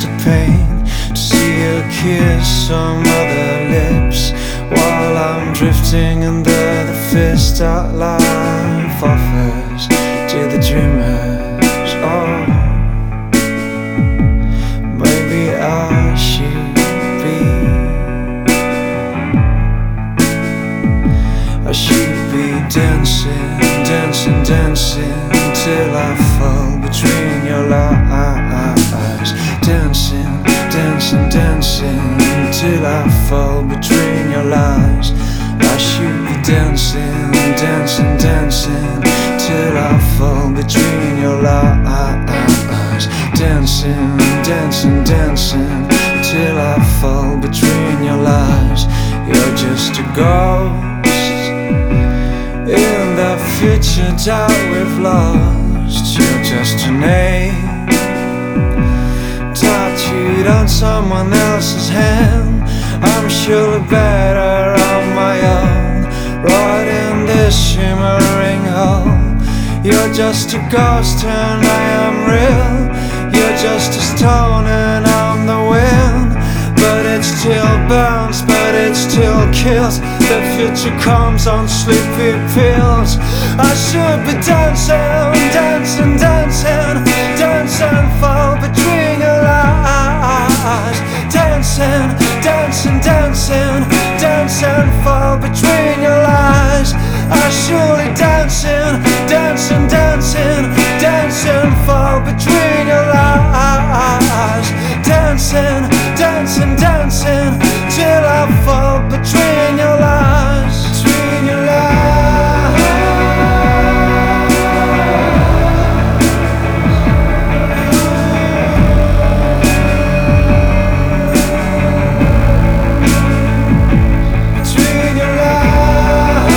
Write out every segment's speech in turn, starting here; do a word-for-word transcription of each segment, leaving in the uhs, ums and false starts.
just a pain to see you kiss some other lips while I'm drifting under the fist that life offers to the dreamers. Oh, maybe I should be I should be dancing, dancing, dancing till I fall between your lies. Dancing, dancing, dancing till I fall between your lies. I should be dancing, dancing, dancing till I fall between your lies. Dancing, dancing, dancing till I fall between your lies. You're just a ghost in the future that we've lost. You're just a name tattooed on someone else's hand. I'm surely better on my own, right in this shimmering hole. You're just a ghost and I am real. You're just a stone and I'm the wind. But it still burns, but it still kills. The future comes on sleepy pills. I should be dancing, dancing, dancing, dancing, fall between your eyes. Dancing, dancing, dancing, dancing, fall between your eyes. I surely dancing, dancing, dancing, dancing, fall between your eyes. Dancing, dancing, dancing till I fall between your lies, between your lies. Between your lies.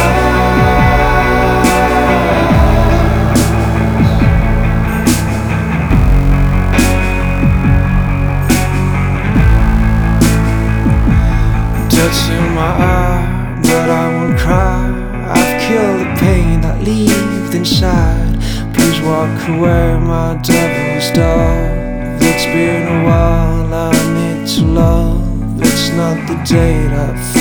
Touch in my eye, but I won't cry. I've killed the pain that lived inside. Please walk away, my devil's dog. It's been a while, I need to love. It's not the day that